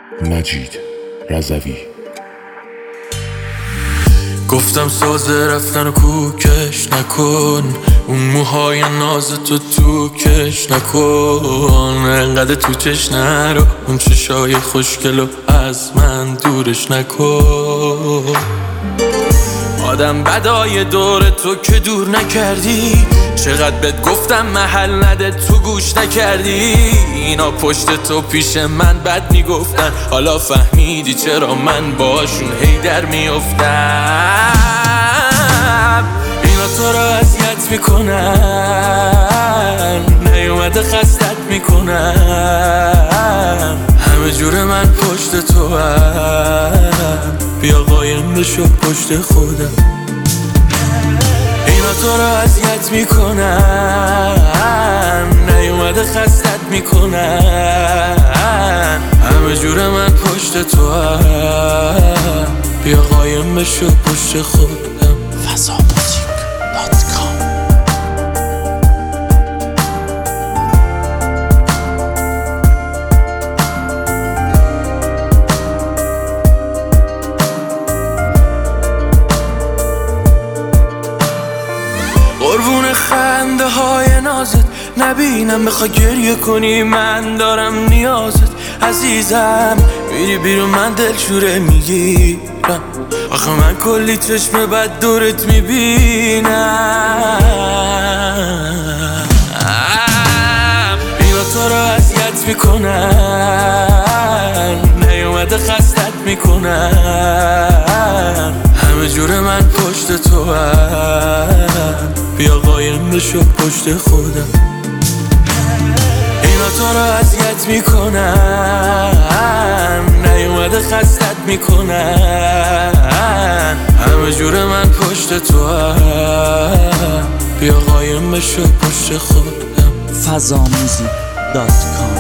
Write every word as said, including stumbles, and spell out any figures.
مجید رضوی. گفتم سازه رفتن و کوکش نکن، اون موهای ناز تو تو کش نکن، انقدر تو چش نرو، اون چشای خوشگلو از من دورش نکن. آدم بدای دور تو که دور نکردی، چقدر بهت گفتم محل نده تو گوش نکردی. اینا پشت تو پیش من بد میگفتن، حالا فهمیدی چرا من باشون هی در میافتم. اینا تو رو اذیت میکنن، نیومده خستت میکنن، همه جور من پشت تو هم، بیا قایم بشو پشت خودم. اینا تو رو اذیت میکنن، نیومده خستت میکنن، همه جور من پشت تو هم، بیا قایم بشو پشت خودم. فضا موزیک دات کام. قربون خنده های نازت نبینم، بخوای گریه کنی من دارم نیازت. عزیزم میری بیرون من دلشوره میگیرم، آخه من کلی چشم بد دورت میبینم. اینا تو رو اذیت میکنن، نیومده خستت میکنن، همه جور من پشت تو هم، بیا قایم بشو پشت خودم. اینا تو رو اذیت میکنن، نیومده خستت میکنن، همه جور من پشت تو هم، بیا قایم بشو پشت خودم. فضا موزیک دات کام.